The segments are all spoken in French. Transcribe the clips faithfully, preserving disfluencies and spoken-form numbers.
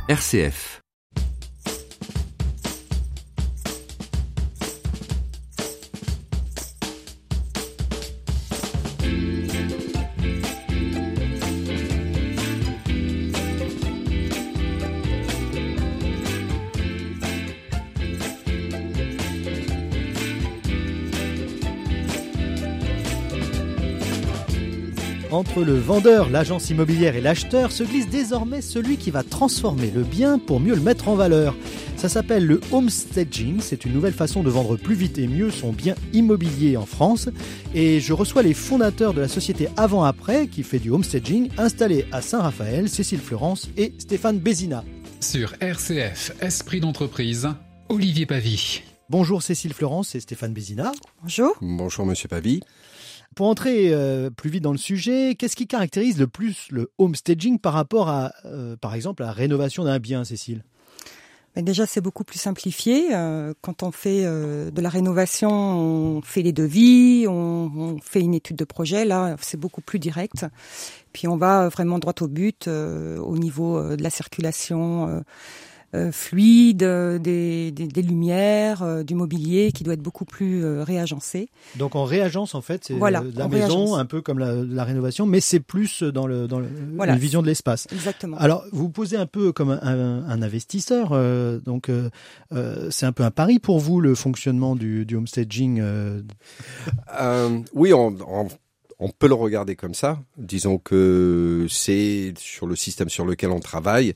R C F. Entre le vendeur, l'agence immobilière et l'acheteur se glisse désormais celui qui va transformer le bien pour mieux le mettre en valeur. Ça s'appelle le homestaging, c'est une nouvelle façon de vendre plus vite et mieux son bien immobilier en France. Et je reçois les fondateurs de la société Avant-Après qui fait du homestaging, installée à Saint-Raphaël, Cécile Fleurance et Stéphane Bézina. Sur R C F, Esprit d'entreprise, Olivier Pavie. Bonjour Cécile Fleurance et Stéphane Bézina. Bonjour. Bonjour Monsieur Pavie. Pour entrer euh, plus vite dans le sujet, qu'est-ce qui caractérise le plus le homestaging par rapport à, euh, par exemple, à la rénovation d'un bien, Cécile ? Mais déjà, c'est beaucoup plus simplifié. Euh, quand on fait euh, de la rénovation, on fait les devis, on, on fait une étude de projet. Là, c'est beaucoup plus direct. Puis on va vraiment droit au but euh, au niveau euh, de la circulation euh, euh, fluide, euh, des, des, des lumières, euh, du mobilier qui doit être beaucoup plus euh, réagencé. Donc on réagence en fait, c'est voilà, la maison, réagence. Un peu comme la, la rénovation, mais c'est plus dans, le, dans le, voilà, la vision de l'espace. Exactement. Alors vous vous posez un peu comme un, un, un investisseur, euh, donc euh, euh, c'est un peu un pari pour vous le fonctionnement du, du homestaging. Euh... Euh, oui, on, on, on peut le regarder comme ça. Disons que c'est sur le système sur lequel on travaille.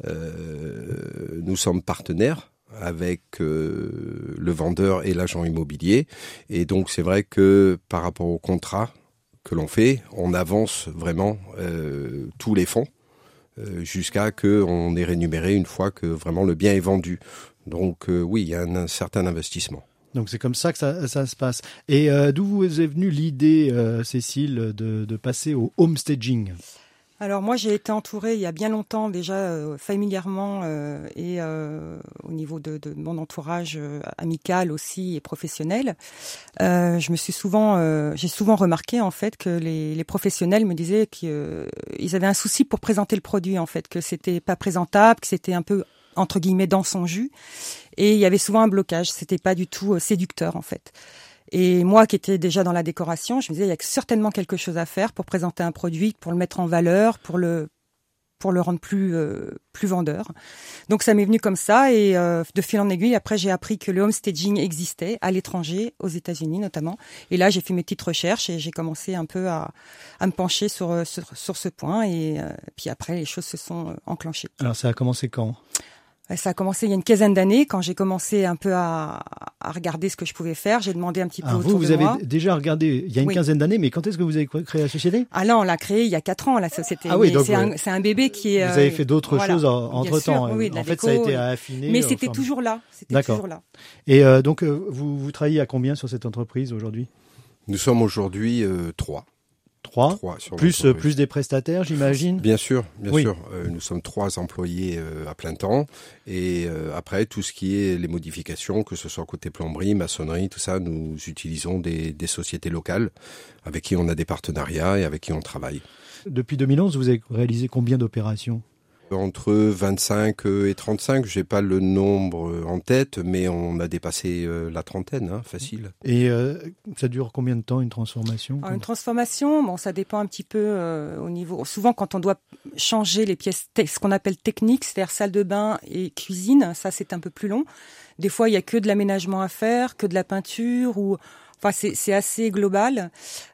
Euh, nous sommes partenaires avec euh, le vendeur et l'agent immobilier, et donc c'est vrai que par rapport au contrat que l'on fait, on avance vraiment euh, tous les fonds euh, jusqu'à que on est rémunéré une fois que vraiment le bien est vendu. Donc euh, oui, il y a un, un certain investissement. Donc c'est comme ça que ça, ça se passe. Et euh, d'où vous est venue l'idée, euh, Cécile, de, de passer au homestaging ? Alors moi j'ai été entourée il y a bien longtemps déjà euh, familièrement euh, et euh, au niveau de, de mon entourage euh, amical aussi et professionnel. Euh, je me suis souvent, euh, j'ai souvent remarqué en fait que les, les professionnels me disaient qu'ils euh, avaient un souci pour présenter le produit en fait, que c'était pas présentable, que c'était un peu entre guillemets dans son jus, et il y avait souvent un blocage. C'était pas du tout euh, séducteur en fait. Et moi qui étais déjà dans la décoration, je me disais il y a certainement quelque chose à faire pour présenter un produit, pour le mettre en valeur, pour le pour le rendre plus euh, plus vendeur. Donc ça m'est venu comme ça, et euh, de fil en aiguille, après j'ai appris que le homestaging existait à l'étranger, aux États-Unis notamment. Et là j'ai fait mes petites recherches et j'ai commencé un peu à à me pencher sur sur, sur ce point, et euh, puis après les choses se sont enclenchées. Alors ça a commencé quand ? Ça a commencé il y a une quinzaine d'années, quand j'ai commencé un peu à, à regarder ce que je pouvais faire. J'ai demandé un petit peu Alors autour vous, de vous moi. avez déjà regardé il y a une oui. quinzaine d'années, mais quand est-ce que vous avez créé la société ? Ah là, on l'a créé il y a quatre ans, la société. Ah oui, donc c'est, vous, un, c'est un bébé qui est... Vous avez fait d'autres voilà, choses entre-temps. Oui, en fait, déco, ça a été oui. affiné. Mais c'était enfin, toujours là. C'était D'accord. toujours là. Et euh, donc, euh, vous, vous travaillez à combien sur cette entreprise aujourd'hui ? Nous sommes aujourd'hui euh, trois. Trois, trois sur plus, euh, plus des prestataires, j'imagine. Bien sûr, bien oui. sûr. Euh, nous sommes trois employés euh, à plein temps. Et euh, après, tout ce qui est les modifications, que ce soit côté plomberie, maçonnerie, tout ça, nous utilisons des, des sociétés locales avec qui on a des partenariats et avec qui on travaille. Depuis deux mille onze, vous avez réalisé combien d'opérations ? Entre vingt-cinq et trente-cinq, j'ai pas le nombre en tête, mais on a dépassé la trentaine, hein, facile. Et euh, ça dure combien de temps une transformation ? Alors, une transformation, bon, ça dépend un petit peu euh, au niveau. Souvent, quand on doit changer les pièces, te- ce qu'on appelle techniques, c'est-à-dire salle de bain et cuisine, ça c'est un peu plus long. Des fois, il y a que de l'aménagement à faire, que de la peinture ou. Enfin, c'est, c'est assez global.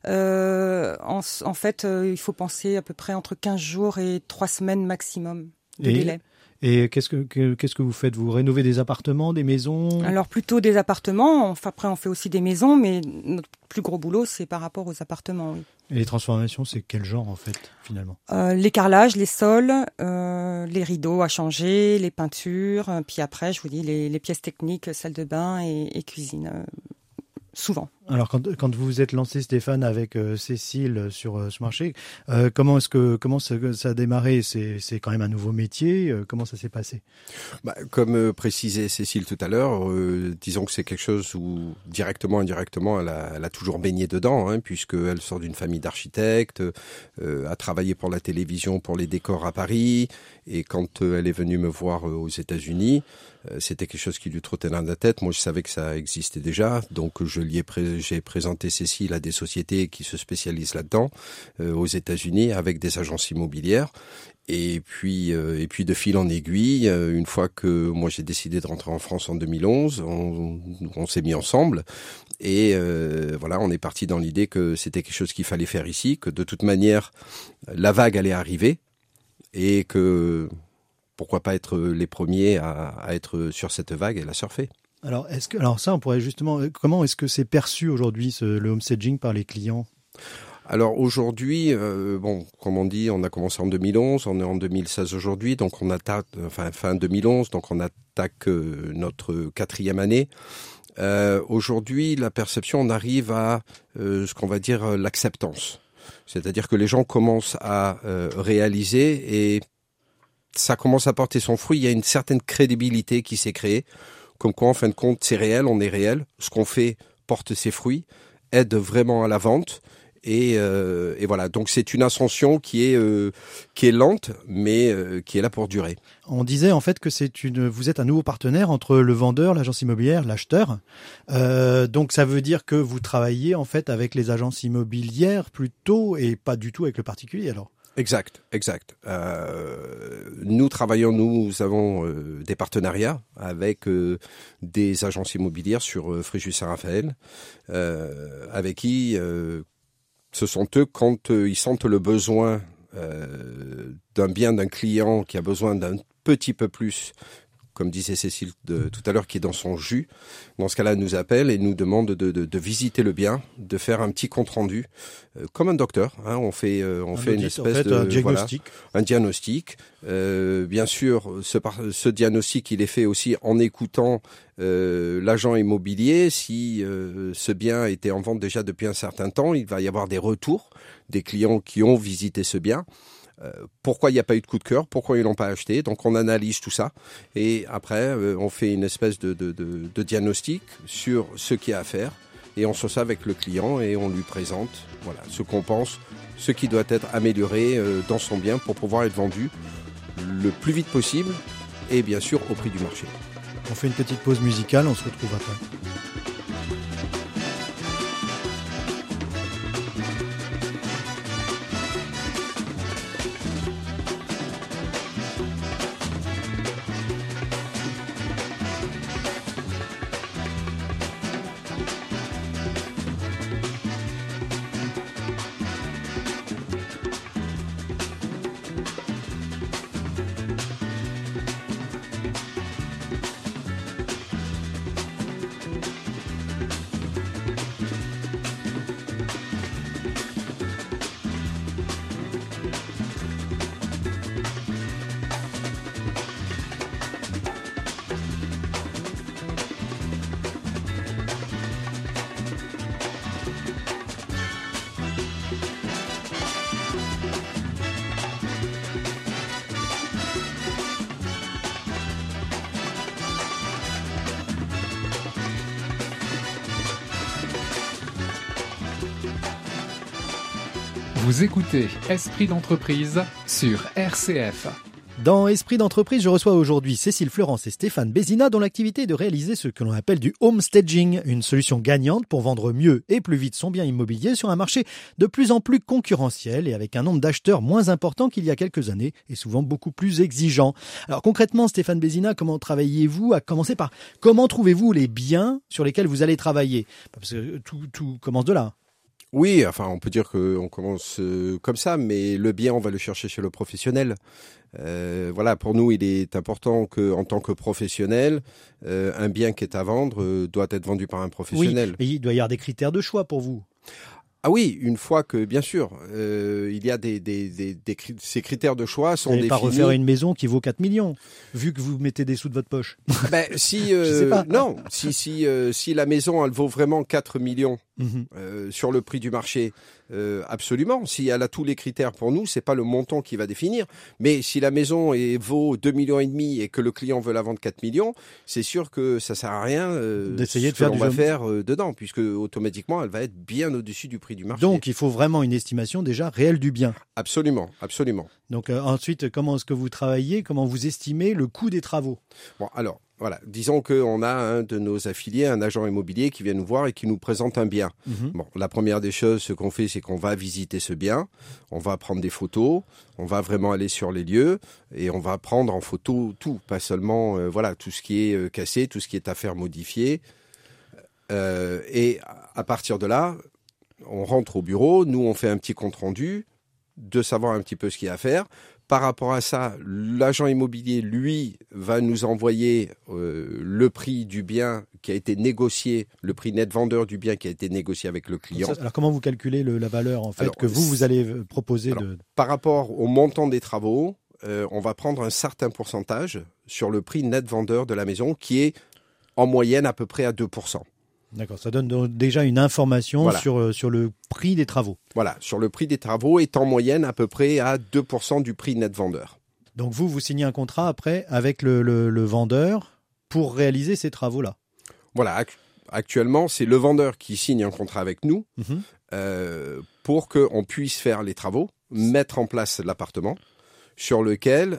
Euh, en, en fait, euh, il faut penser à peu près entre quinze jours et trois semaines maximum de et, délai. Et qu'est-ce que, que, qu'est-ce que vous faites ? Vous rénovez des appartements, des maisons ? Alors, plutôt des appartements. Enfin, après, on fait aussi des maisons, mais notre plus gros boulot, c'est par rapport aux appartements, oui. Et les transformations, c'est quel genre, en fait, finalement ? euh, Les carrelages, les sols, euh, les rideaux à changer, les peintures. Puis après, je vous dis, les, les pièces techniques, salle de bain et, et cuisine. Euh, Souvent. Alors quand, quand vous vous êtes lancé, Stéphane, avec euh, Cécile sur euh, ce marché, euh, comment est-ce que comment ça, ça a démarré? C'est c'est quand même un nouveau métier. Euh, comment ça s'est passé? Bah, comme euh, précisait Cécile tout à l'heure, euh, disons que c'est quelque chose où directement, indirectement, elle a, elle a toujours baigné dedans, hein, puisqu'elle sort d'une famille d'architectes, euh, a travaillé pour la télévision, pour les décors à Paris, et quand euh, elle est venue me voir euh, aux États-Unis, euh, c'était quelque chose qui lui trottait dans la tête. Moi, je savais que ça existait déjà, donc je lui ai pré- j'ai présenté Cécile à des sociétés qui se spécialisent là-dedans euh, aux États-Unis avec des agences immobilières. Et puis, euh, et puis de fil en aiguille, euh, une fois que moi j'ai décidé de rentrer en France en deux mille onze, on, on s'est mis ensemble et euh, voilà, on est parti dans l'idée que c'était quelque chose qu'il fallait faire ici, que de toute manière la vague allait arriver et que pourquoi pas être les premiers à, à être sur cette vague et la surfer. Alors est-ce que alors ça on pourrait justement comment est-ce que c'est perçu aujourd'hui ce, le homestaging par les clients? Alors aujourd'hui, euh, bon, comme on dit, on a commencé en deux mille onze, on est en deux mille seize aujourd'hui, donc on attaque, enfin fin deux mille onze, donc on attaque euh, notre quatrième année. Euh, aujourd'hui, la perception, on arrive à euh, ce qu'on va dire euh, l'acceptance, c'est-à-dire que les gens commencent à euh, réaliser et ça commence à porter son fruit. Il y a une certaine crédibilité qui s'est créée, comme quoi en fin de compte, c'est réel, on est réel, ce qu'on fait porte ses fruits, aide vraiment à la vente. Et, euh, et voilà, donc c'est une ascension qui est euh, qui est lente, mais euh, qui est là pour durer. On disait en fait que c'est une, vous êtes un nouveau partenaire entre le vendeur, l'agence immobilière, l'acheteur. Euh, donc ça veut dire que vous travaillez en fait avec les agences immobilières plutôt et pas du tout avec le particulier alors. Exact, exact. Euh, nous travaillons, nous avons euh, des partenariats avec euh, des agences immobilières sur euh, Fréjus-Saint-Raphaël, euh, avec qui euh, ce sont eux, quand euh, ils sentent le besoin euh, d'un bien d'un client qui a besoin d'un petit peu plus, comme disait Cécile de, tout à l'heure, qui est dans son jus. Dans ce cas-là, nous appelle et nous demande de, de, de visiter le bien, de faire un petit compte-rendu, euh, comme un docteur. Hein, on fait, euh, on un fait audit, une espèce en fait, de un diagnostic. Voilà, un diagnostic. Euh, bien sûr, ce, ce diagnostic, il est fait aussi en écoutant euh, l'agent immobilier. Si euh, ce bien était en vente déjà depuis un certain temps, il va y avoir des retours des clients qui ont visité ce bien. Euh, pourquoi il n'y a pas eu de coup de cœur, pourquoi ils l'ont pas acheté. Donc on analyse tout ça et après euh, on fait une espèce de, de, de, de diagnostic sur ce qu'il y a à faire et on se ça avec le client et on lui présente voilà, ce qu'on pense, ce qui doit être amélioré euh, dans son bien pour pouvoir être vendu le plus vite possible et bien sûr au prix du marché. On fait une petite pause musicale, on se retrouve après. Vous écoutez Esprit d'entreprise sur R C F. Dans Esprit d'entreprise, je reçois aujourd'hui Cécile Fleurance et Stéphane Bézina dont l'activité est de réaliser ce que l'on appelle du homestaging, une solution gagnante pour vendre mieux et plus vite son bien immobilier sur un marché de plus en plus concurrentiel et avec un nombre d'acheteurs moins important qu'il y a quelques années et souvent beaucoup plus exigeant. Alors concrètement, Stéphane Bézina, comment travaillez-vous? À commencer par comment trouvez-vous les biens sur lesquels vous allez travailler? Parce que tout, tout commence de là. Oui, enfin, on peut dire qu'on commence euh, comme ça, mais le bien, on va le chercher chez le professionnel. Euh, voilà, pour nous, il est important que, en tant que professionnel, euh, un bien qui est à vendre euh, doit être vendu par un professionnel. Oui, mais il doit y avoir des critères de choix pour vous. Ah oui, une fois que, bien sûr, euh, il y a des, des, des, des ces critères de choix sont définis. Vous n'allez pas refaire une maison qui vaut quatre millions, vu que vous mettez des sous de votre poche. Ben, si, euh, Je sais pas. Non, si, si, euh, si la maison, elle vaut vraiment quatre millions, Mmh. Euh, sur le prix du marché, euh, absolument. Si elle a tous les critères pour nous, c'est pas le montant qui va définir. Mais si la maison est, vaut deux millions et demi et que le client veut la vendre quatre millions, c'est sûr que ça sert à rien euh, d'essayer de ce faire que l'on du va jeu. faire euh, dedans, puisque automatiquement, elle va être bien au-dessus du prix du marché. Donc, il faut vraiment une estimation déjà réelle du bien. Absolument, absolument. Donc, euh, ensuite, comment est-ce que vous travaillez? Comment vous estimez le coût des travaux? Bon, alors, voilà. Disons qu'on a un de nos affiliés, un agent immobilier qui vient nous voir et qui nous présente un bien. Mmh. Bon, la première des choses, ce qu'on fait, c'est qu'on va visiter ce bien, on va prendre des photos, on va vraiment aller sur les lieux et on va prendre en photo tout, pas seulement euh, voilà tout ce qui est euh, cassé, tout ce qui est à faire modifier. Euh, et à partir de là, on rentre au bureau, nous on fait un petit compte rendu de savoir un petit peu ce qu'il y a à faire. Par rapport à ça, l'agent immobilier, lui, va nous envoyer euh, le prix du bien qui a été négocié, le prix net vendeur du bien qui a été négocié avec le client. Alors, comment vous calculez le, la valeur en fait alors, que vous, vous allez proposer alors, de... Par rapport au montant des travaux, euh, on va prendre un certain pourcentage sur le prix net vendeur de la maison qui est en moyenne à peu près à deux pour cent. D'accord, ça donne donc déjà une information voilà. sur, sur le prix des travaux. Voilà, sur le prix des travaux est en moyenne à peu près à deux pour cent du prix net vendeur. Donc vous, vous signez un contrat après avec le, le, le vendeur pour réaliser ces travaux-là. Voilà, actuellement, c'est le vendeur qui signe un contrat avec nous mmh. euh, pour qu'on puisse faire les travaux, mettre en place l'appartement, sur lequel,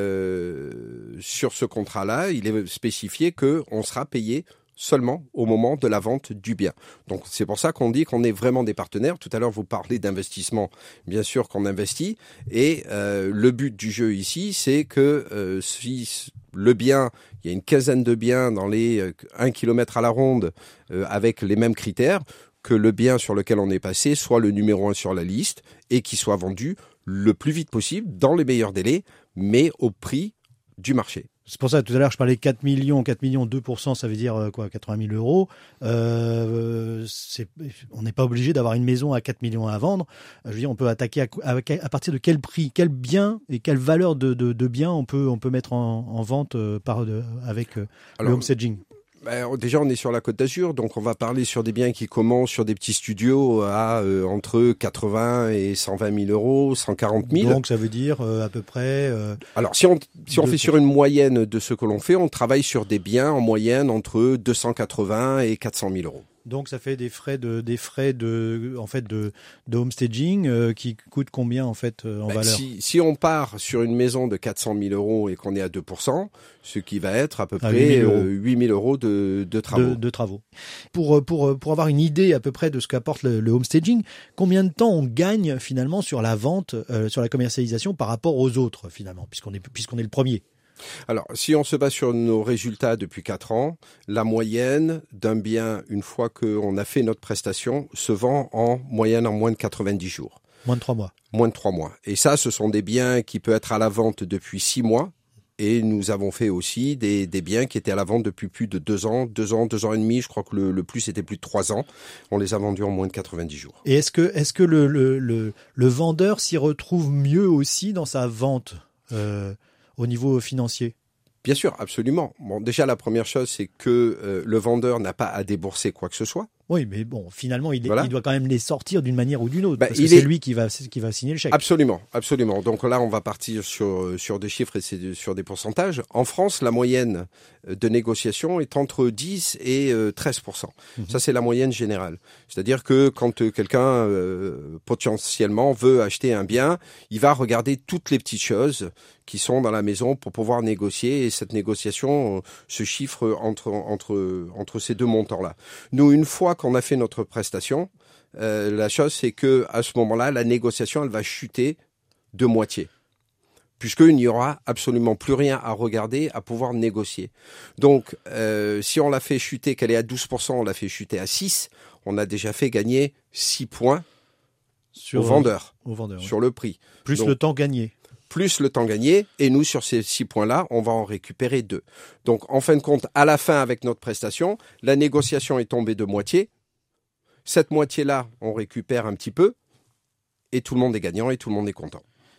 euh, sur ce contrat-là, il est spécifié qu'on sera payé seulement au moment de la vente du bien. Donc c'est pour ça qu'on dit qu'on est vraiment des partenaires. Tout à l'heure, vous parlez d'investissement. Bien sûr qu'on investit. Et euh, le but du jeu ici, c'est que euh, si le bien, il y a une quinzaine de biens dans les euh, un kilomètre à la ronde euh, avec les mêmes critères, que le bien sur lequel on est passé soit le numéro un sur la liste et qu'il soit vendu le plus vite possible, dans les meilleurs délais, mais au prix du marché. C'est pour ça, tout à l'heure, je parlais quatre millions, quatre millions, deux pour cent, ça veut dire quoi, quatre-vingt mille euros. Euh, c'est, on n'est pas obligé d'avoir une maison à quatre millions à vendre. Je veux dire, on peut attaquer à, à, à partir de quel prix, quel bien et quelle valeur de, de, de bien on peut, on peut mettre en, en vente par, de, avec euh, Alors, le homestaging. Ben, déjà, on est sur la Côte d'Azur, donc on va parler sur des biens qui commencent sur des petits studios à euh, entre quatre-vingts et cent vingt mille euros, cent quarante mille. Donc ça veut dire euh, à peu près... Euh, Alors si on, si on fait sur une moyenne de ce que l'on fait, on travaille sur des biens en moyenne entre deux cent quatre-vingts et quatre cent mille euros. Donc ça fait des frais de des frais de en fait de de homestaging euh, qui coûtent combien en fait euh, en ben, valeur? Si si on part sur une maison de quatre cent mille euros et qu'on est à deux pour cent, ce qui va être à peu à près huit mille euros de de travaux. De, de travaux. Pour pour pour avoir une idée à peu près de ce qu'apporte le, le homestaging, combien de temps on gagne finalement sur la vente, euh, sur la commercialisation par rapport aux autres finalement, puisqu'on est puisqu'on est le premier. Alors, si on se base sur nos résultats depuis quatre ans, la moyenne d'un bien, une fois qu'on a fait notre prestation, se vend en moyenne en moins de quatre-vingt-dix jours. Moins de trois mois. Moins de trois mois. Et ça, ce sont des biens qui peuvent être à la vente depuis six mois. Et nous avons fait aussi des, des biens qui étaient à la vente depuis plus de deux ans, deux ans, deux ans et demi. Je crois que le, le plus était plus de trois ans. On les a vendus en moins de quatre-vingt-dix jours. Et est-ce que, est-ce que le, le, le, le vendeur s'y retrouve mieux aussi dans sa vente euh... au niveau financier? Bien sûr, absolument. Bon, déjà, la première chose, c'est que euh, le vendeur n'a pas à débourser quoi que ce soit. Oui, mais bon, finalement, il, est, voilà. il doit quand même les sortir d'une manière ou d'une autre, bah, parce que c'est est... lui qui va, qui va signer le chèque. Absolument, absolument. Donc là, on va partir sur, sur des chiffres et c'est sur des pourcentages. En France, la moyenne de négociation est entre dix et treize pour cent. Mmh. Ça, c'est la moyenne générale. C'est-à-dire que quand quelqu'un euh, potentiellement veut acheter un bien, il va regarder toutes les petites choses qui sont dans la maison pour pouvoir négocier, et cette négociation euh, se chiffre entre, entre, entre ces deux montants-là. Nous, une fois qu'on a fait notre prestation, euh, la chose c'est que à ce moment-là, la négociation, elle va chuter de moitié, puisqu'il n'y aura absolument plus rien à regarder, à pouvoir négocier. Donc, euh, si on l'a fait chuter, qu'elle est à douze pour cent, on l'a fait chuter à six, on a déjà fait gagner six points sur, au vendeur, au vendeur sur oui. le prix. Plus Donc, le temps gagné. Plus le temps gagné, et nous, sur ces six points-là, on va en récupérer deux. Donc, en fin de compte, à la fin, avec notre prestation, la négociation est tombée de moitié. Cette moitié-là, on récupère un petit peu, et tout le monde est gagnant, et tout le monde est content.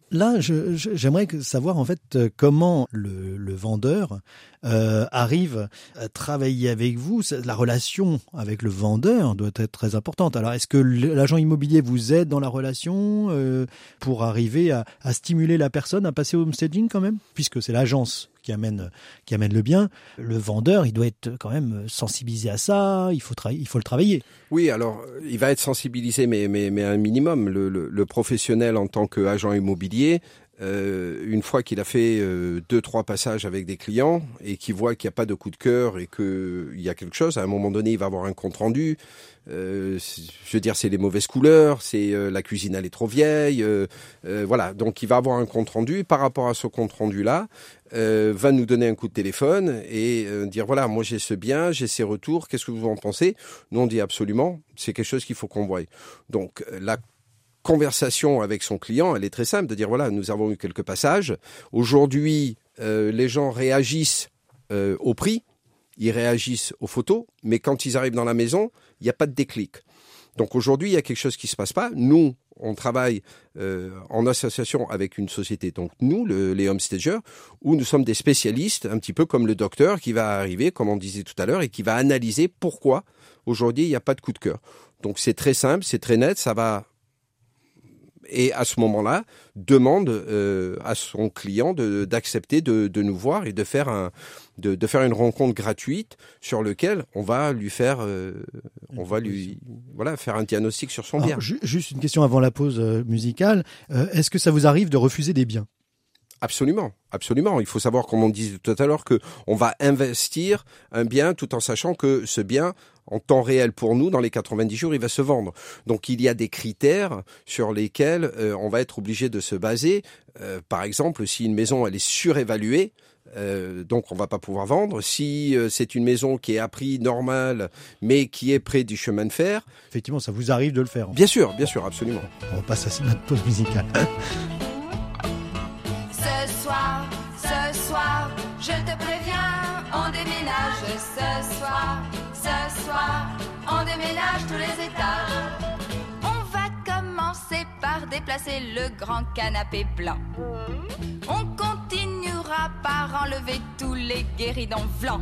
Là, je, je, j'aimerais savoir en fait comment le, le vendeur euh, arrive à travailler avec vous. La relation avec le vendeur doit être très importante. Alors, est-ce que l'agent immobilier vous aide dans la relation euh, pour arriver à, à stimuler la personne à passer au homestaging quand même, puisque c'est l'agence qui amène qui amène le bien. Le vendeur, il doit être quand même sensibilisé à ça. Il faut tra- il faut le travailler. Oui, alors il va être sensibilisé, mais mais mais un minimum. Le, le, le professionnel en tant qu'agent immobilier, euh, une fois qu'il a fait euh, deux trois passages avec des clients et qu'il voit qu'il n'y a pas de coup de cœur et que il y a quelque chose, à un moment donné, il va avoir un compte rendu. Euh, je veux dire, c'est les mauvaises couleurs, c'est euh, la cuisine elle est trop vieille, euh, euh, voilà. Donc il va avoir un compte rendu. Par rapport à ce compte rendu là, euh, va nous donner un coup de téléphone et euh, dire voilà, moi j'ai ce bien, j'ai ces retours. Qu'est-ce que vous en pensez? Nous on dit absolument, c'est quelque chose qu'il faut qu'on voie. Donc la conversation avec son client, elle est très simple, de dire voilà, nous avons eu quelques passages. Aujourd'hui, euh, les gens réagissent euh, au prix. Ils réagissent aux photos, mais quand ils arrivent dans la maison, il n'y a pas de déclic. Donc aujourd'hui, il y a quelque chose qui se passe pas. Nous, on travaille euh, en association avec une société, donc nous, le, les homestagers, où nous sommes des spécialistes, un petit peu comme le docteur qui va arriver, comme on disait tout à l'heure, et qui va analyser pourquoi aujourd'hui il n'y a pas de coup de cœur. Donc c'est très simple, c'est très net, ça va... Et à ce moment-là, demande euh, à son client de, d'accepter de, de nous voir et de faire un, de, de faire une rencontre gratuite sur lequel on va lui faire, euh, on va lui, voilà, faire un diagnostic sur son Alors, bien. ju- juste une question avant la pause euh, musicale. Euh, est-ce que ça vous arrive de refuser des biens? Absolument, absolument. Il faut savoir, comme on disait tout à l'heure, que on va investir un bien tout en sachant que ce bien, en temps réel pour nous, dans les quatre-vingt-dix jours, il va se vendre. Donc il y a des critères sur lesquels euh, on va être obligé de se baser. Euh, par exemple, si une maison elle est surévaluée, euh, donc on va pas pouvoir vendre. Si euh, c'est une maison qui est à prix normal, mais qui est près du chemin de fer, Effectivement, ça vous arrive de le faire. bien sûr, bien sûr, absolument. On passe à notre pause musicale. Ce soir, ce soir, je te préviens, on déménage. Ce soir, ce soir, on déménage tous les étages. On va commencer par déplacer le grand canapé blanc. On continuera par enlever tous les guéridons blancs.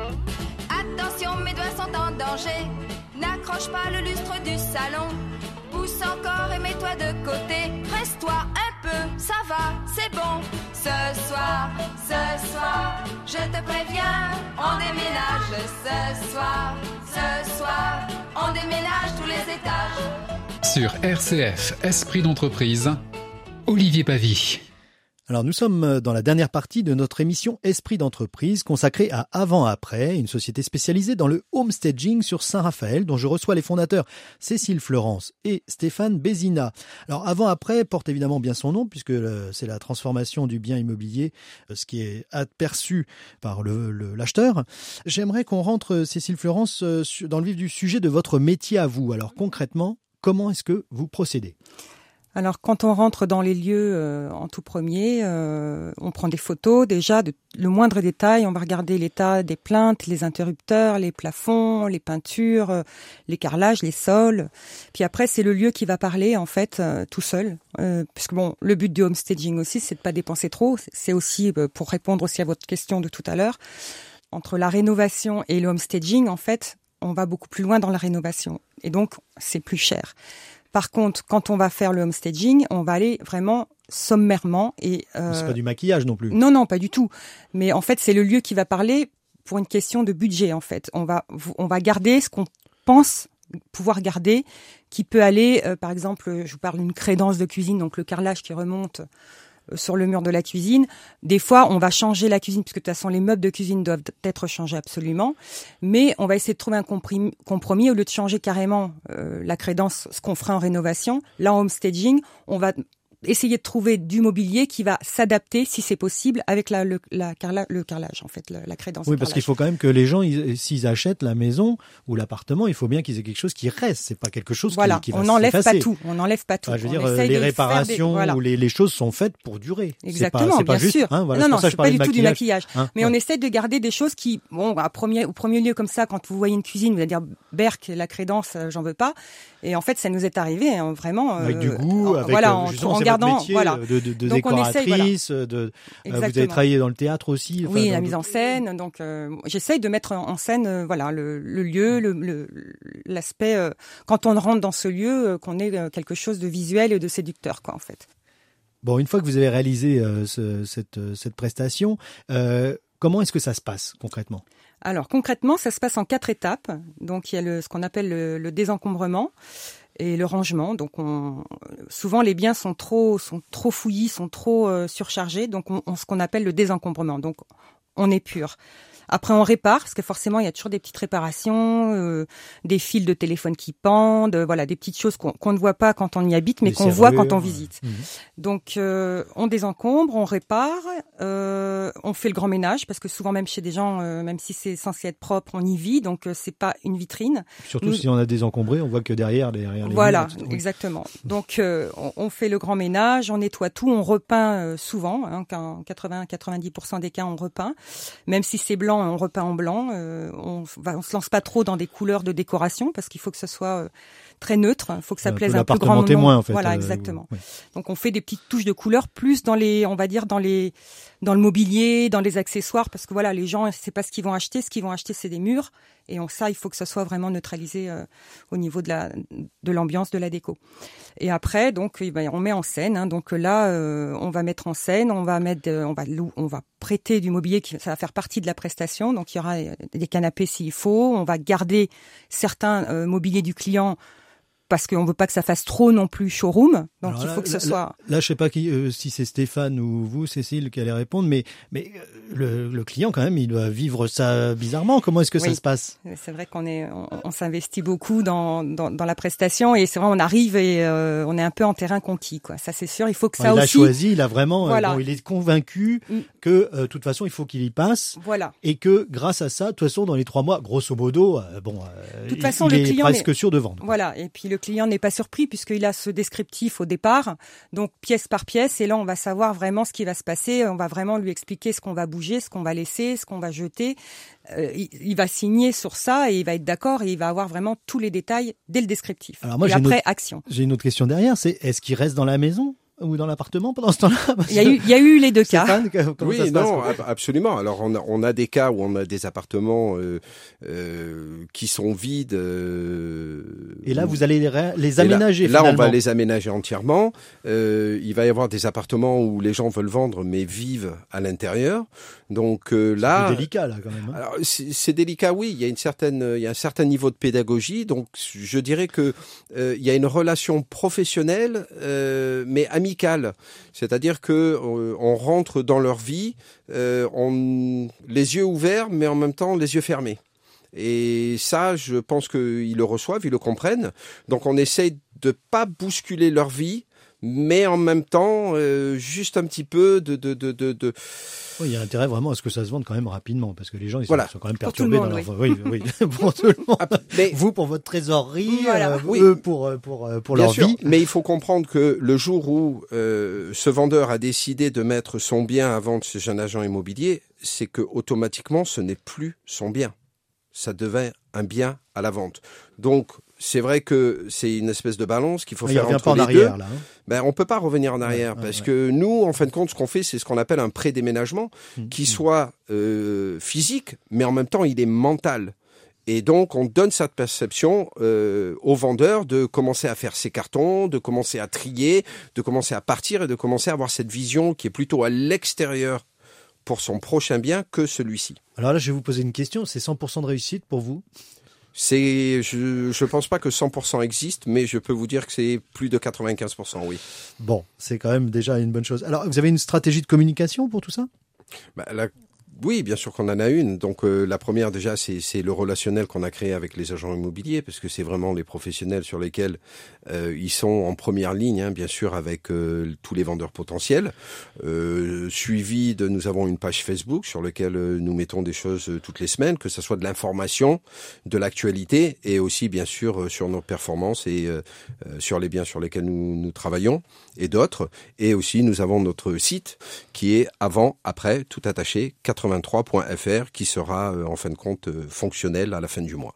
Attention, mes doigts sont en danger. N'accroche pas le lustre du salon. Pousse encore et mets-toi de côté. Presse-toi un peu, ça va, c'est bon. Ce soir, ce soir, je te préviens, on déménage. Ce soir, ce soir, on déménage tous les étages. Sur R C F, Esprit d'entreprise, Olivier Pavie. Alors nous sommes dans la dernière partie de notre émission Esprit d'entreprise consacrée à Avant-Après, une société spécialisée dans le homestaging sur Saint-Raphaël dont je reçois les fondateurs Cécile Fleurance et Stéphane Bézina. Alors Avant-Après porte évidemment bien son nom puisque c'est la transformation du bien immobilier, ce qui est aperçu par le, le, l'acheteur. J'aimerais qu'on rentre, Cécile Fleurance, dans le vif du sujet de votre métier à vous. Alors concrètement, comment est-ce que vous procédez ? Alors, quand on rentre dans les lieux euh, en tout premier, euh, on prend des photos déjà, de, le moindre détail. On va regarder l'état des plinthes, les interrupteurs, les plafonds, les peintures, euh, les carrelages, les sols. Puis après, c'est le lieu qui va parler en fait euh, tout seul. Euh, puisque bon, le but du homestaging aussi, c'est de pas dépenser trop. C'est aussi euh, pour répondre aussi à votre question de tout à l'heure. Entre la rénovation et le homestaging, en fait, on va beaucoup plus loin dans la rénovation. Et donc, c'est plus cher. Par contre, quand on va faire le homestaging, on va aller vraiment sommairement et euh... c'est pas du maquillage non plus. Non, non, pas du tout. Mais en fait, c'est le lieu qui va parler pour une question de budget. En fait, on va on va garder ce qu'on pense pouvoir garder, qui peut aller, euh, par exemple, je vous parle d'une crédence de cuisine, donc le carrelage qui remonte sur le mur de la cuisine. Des fois, on va changer la cuisine, puisque de toute façon, les meubles de cuisine doivent être changés absolument. Mais on va essayer de trouver un compromis, compromis au lieu de changer carrément euh, la crédence, ce qu'on ferait en rénovation. Là, en homestaging, on va essayer de trouver du mobilier qui va s'adapter, si c'est possible, avec la, le, la carla, le carrelage, en fait, la, la crédence. Oui, parce qu'il faut quand même que les gens, ils, s'ils achètent la maison ou l'appartement, il faut bien qu'ils aient quelque chose qui reste. C'est pas quelque chose voilà, qui, qui va on n'enlève s'effacer. pas tout. On n'enlève pas tout. Enfin, je veux on dire, les réparations des, voilà. ou les, les choses sont faites pour durer. Exactement, c'est pas, c'est pas bien juste, sûr. Hein, voilà, non, c'est non, pour ça c'est je pas du du tout du maquillage. Hein, mais ouais. On essaie de garder des choses qui, bon, à premier, au premier lieu comme ça, quand vous voyez une cuisine, vous allez dire Berck, la crédence, j'en veux pas. Et en fait, ça nous est arrivé, hein, vraiment. Avec euh, du goût, en, avec voilà, euh, en, justement, en c'est regardant, métier, voilà. de, de, de Donc, décoratrice, on essaye, voilà. de, euh, vous Exactement. avez travaillé dans le théâtre aussi. Oui, dans la le- mise en scène. Donc, euh, j'essaye de mettre en scène, euh, voilà, le, le lieu, le, le, l'aspect. Euh, quand on rentre dans ce lieu, euh, qu'on ait euh, quelque chose de visuel et de séducteur, quoi, en fait. Bon, une fois que vous avez réalisé euh, ce, cette, cette prestation, euh, comment est-ce que ça se passe concrètement ? Alors concrètement, ça se passe en quatre étapes. Donc il y a le, ce qu'on appelle le, le désencombrement et le rangement. Donc on, souvent les biens sont trop, sont trop fouillis, sont trop euh, surchargés. Donc on, on ce qu'on appelle le désencombrement. Donc on épure. Après, on répare, parce que forcément, il y a toujours des petites réparations, euh, des fils de téléphone qui pendent, voilà, des petites choses qu'on, qu'on ne voit pas quand on y habite, mais Des qu'on voit serrures, quand on visite. Mmh. Donc, euh, on désencombre, on répare, euh, on fait le grand ménage, parce que souvent, même chez des gens, euh, même si c'est censé être propre, on y vit, donc euh, c'est pas une vitrine. Surtout Nous- si on a désencombré, on voit que derrière, derrière les Voilà, murs, et cetera. Oui. exactement. Donc, euh, on, on fait le grand ménage, on nettoie tout, on repeint euh, souvent, hein, qu'en quatre-vingts à quatre-vingt-dix pour cent des cas, on repeint. Même si c'est blanc, on repeint en blanc. Euh, on, va, on se lance pas trop dans des couleurs de décoration parce qu'il faut que ce soit euh, très neutre. Il faut que ça Un peu plaise à un plus l'appartement grand nombre. témoin, en fait. Voilà, euh, exactement. ouais. Donc, on fait des petites touches de couleurs plus dans les, on va dire dans les, dans le mobilier, dans les accessoires, parce que voilà, les gens, c'est pas ce qu'ils vont acheter. Ce qu'ils vont acheter, c'est des murs. Et on, ça, il faut que ça soit vraiment neutralisé euh, au niveau de la, de l'ambiance de la déco. Et après, donc, eh ben, on met en scène. Hein, donc là, euh, on va mettre en scène, on va mettre, euh, on va, lou- on va prêter du mobilier qui, ça va faire partie de la prestation. Donc, il y aura des canapés s'il faut. On va garder certains euh, mobiliers du client parce qu'on veut pas que ça fasse trop non plus showroom. Donc, Alors il là, faut que ce là, soit. Là, je sais pas qui, euh, si c'est Stéphane ou vous, Cécile, qui allez répondre, mais, mais euh, le, le client, quand même, il doit vivre ça bizarrement. Comment est-ce que ça Oui. se passe ? C'est vrai qu'on est, on, on s'investit beaucoup dans, dans, dans la prestation et c'est vrai, on arrive et euh, on est un peu en terrain conquis, quoi. Ça, c'est sûr. Il faut que ça il a aussi. choisi, il a vraiment, euh, Voilà. bon, il est convaincu Mm. que, euh, de toute façon, il faut qu'il y passe. Voilà. Et que grâce à ça, de toute façon, dans les trois mois, grosso modo, euh, bon, euh, De toute il- façon, il le est client presque n'est- sûr de vendre. Voilà. Et puis le client n'est pas surpris puisqu'il a ce descriptif au départ, donc pièce par pièce. Et là, on va savoir vraiment ce qui va se passer. On va vraiment lui expliquer ce qu'on va bouger, ce qu'on va laisser, ce qu'on va jeter. Euh, il, il va signer sur ça et il va être d'accord et il va avoir vraiment tous les détails dès le descriptif. Alors moi, et j'ai une après, autre- action. J'ai une autre question derrière, c'est est-ce qu'il reste dans la maison ou dans l'appartement pendant ce temps-là? Parce Il y a que- eu, il y a eu les deux cas. Stéphane, comment Oui, ça se passe? non, ab- absolument. Alors on a, on a des cas où on a des appartements euh, euh, qui sont vides. euh, Et là, vous allez les, ré- les et là- aménager Là, on finalement. va les aménager entièrement. Euh, il va y avoir des appartements où les gens veulent vendre mais vivent à l'intérieur. Donc euh, là, C'est délicat là quand même. hein. alors c'est c'est délicat, oui. Il y a une certaine, il y a un certain niveau de pédagogie. Donc je dirais que euh, il y a une relation professionnelle, euh, mais amicale. C'est-à-dire que euh, on rentre dans leur vie, euh, on, les yeux ouverts, mais en même temps les yeux fermés. Et ça, je pense qu'ils le reçoivent, ils le comprennent. Donc on essaye de pas bousculer leur vie, mais en même temps, euh, juste un petit peu de, de, de, de, de... Oui, il y a intérêt vraiment à ce que ça se vende quand même rapidement, parce que les gens ils sont, Voilà. sont quand même Pour tout le perturbés monde, dans leur. Oui, oui, pour tout le monde. Ah, mais Vous pour votre trésorerie, Voilà. euh, Oui. eux pour euh, pour euh, pour bien leur sûr, vie. mais il faut comprendre que le jour où euh, ce vendeur a décidé de mettre son bien à vendre chez un agent immobilier, c'est que automatiquement ce n'est plus son bien. Ça devient un bien à la vente. Donc c'est vrai que c'est une espèce de balance qu'il faut Il faire revient entre pas en les arrière deux. là. hein. Ben, on peut pas revenir en arrière Ouais, parce ouais, que nous, en fin de compte, ce qu'on fait, c'est ce qu'on appelle un pré-déménagement Mmh, qui mmh. soit euh, physique, mais en même temps, il est mental. Et donc, on donne cette perception euh, au vendeur de commencer à faire ses cartons, de commencer à trier, de commencer à partir et de commencer à avoir cette vision qui est plutôt à l'extérieur pour son prochain bien que celui-ci. Alors là, je vais vous poser une question. C'est cent pour cent de réussite pour vous? C'est, je, je pense pas que cent pour cent existe, mais je peux vous dire que c'est plus de quatre-vingt-quinze pour cent, oui. Bon, c'est quand même déjà une bonne chose. Alors, vous avez une stratégie de communication pour tout ça? Bah, la- oui, bien sûr qu'on en a une. Donc euh, la première déjà, c'est, c'est le relationnel qu'on a créé avec les agents immobiliers, parce que c'est vraiment les professionnels sur lesquels euh, ils sont en première ligne, hein, bien sûr, avec euh, tous les vendeurs potentiels. Euh, suivi de, nous avons une page Facebook sur laquelle euh, nous mettons des choses euh, toutes les semaines, que ce soit de l'information, de l'actualité, et aussi bien sûr euh, sur nos performances et euh, euh, sur les biens sur lesquels nous, nous travaillons et d'autres. Et aussi nous avons notre site qui est avant, après, tout attaché, quatre-vingt-trois point f r, qui sera euh, en fin de compte euh, fonctionnel à la fin du mois.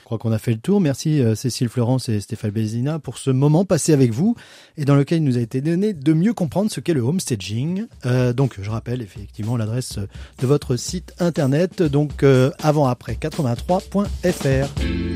Je crois qu'on a fait le tour. Merci euh, Cécile Florence et Stéphane Bézina pour ce moment passé avec vous et dans lequel il nous a été donné de mieux comprendre ce qu'est le homestaging. Euh, donc je rappelle effectivement l'adresse de votre site internet, donc euh, avant après quatre-vingt-trois point f r.